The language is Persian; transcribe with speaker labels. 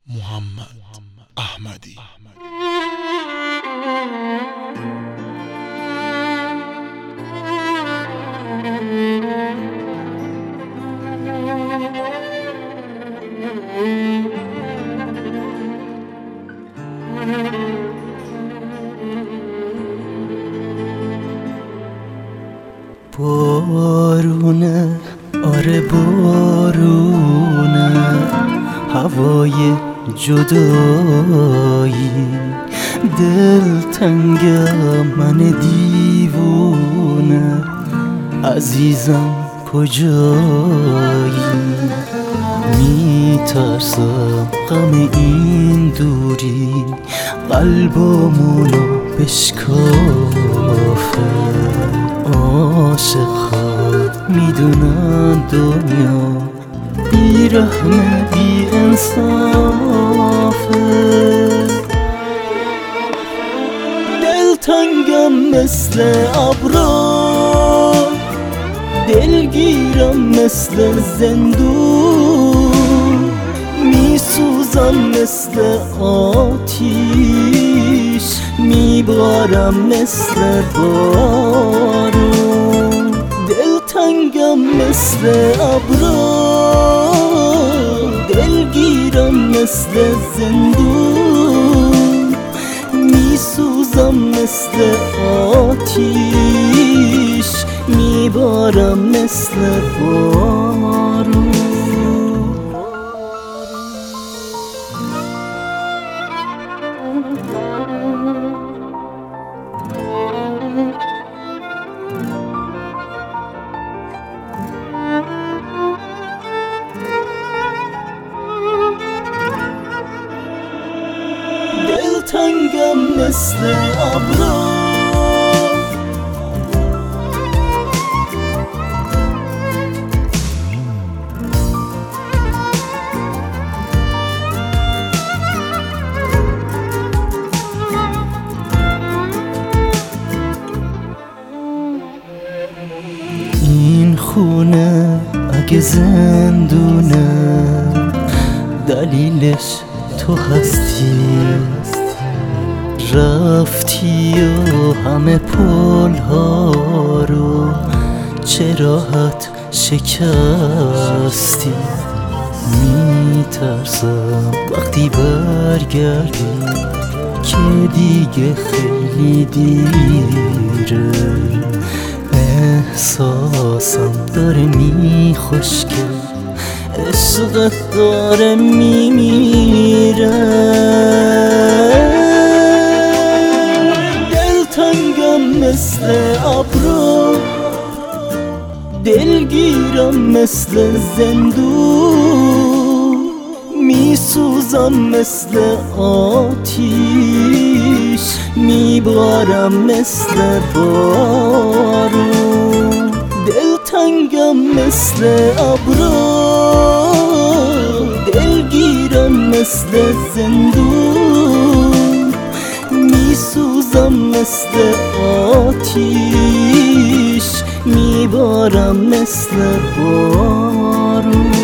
Speaker 1: محمد احمدی.
Speaker 2: بارونه، آره بارونه، هوای جدایی، دلتنگم من دیوونه، عزیزم کجایی؟ میترسم غم این دوری قلبمونو بشکافه. عاشق‌ها میدونن دنیا بی رحمه بی انصافه. دلتنگم مثل ابرا، دلگیرم مثل زندون، میسوزم مثل آتیش، میبارم مثل بارون. دلتنگم مثل ابرا، دلگیرم مثل زندون، میسوزم مثل آتیش، میبارم مثل بارون. دلتنگم مثل ابرا، این خونه اگه زندونه دلیلش تو هستی. رفتی و همه پل ها رو چه راحت شکستی. میترسم وقتی برگردی که دیگه خیلی دیره. احساسم داره میخشکه، عشقت داره میمیره. دلتنگم مثل ابرا، دلگیرم مثل زندون، میسوزم مثل آتیش، میبارم مثل بارون. دلتنگم مثل ابرا، دلگیرم مثل زندون، میسوزم مثل آتیش، میبارم مثل بارون.